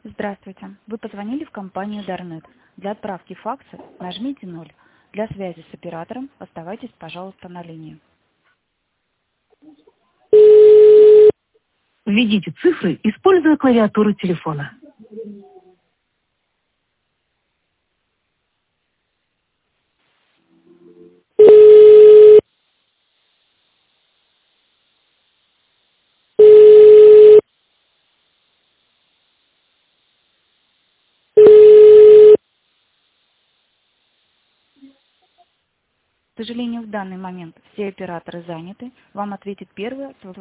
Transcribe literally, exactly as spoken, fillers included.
Здравствуйте. Вы позвонили в компанию Дарнет. Для отправки факса нажмите ноль. Для связи с оператором оставайтесь, пожалуйста, на линии. Введите цифры, используя клавиатуру телефона. К сожалению, в данный момент все операторы заняты. Вам ответит первый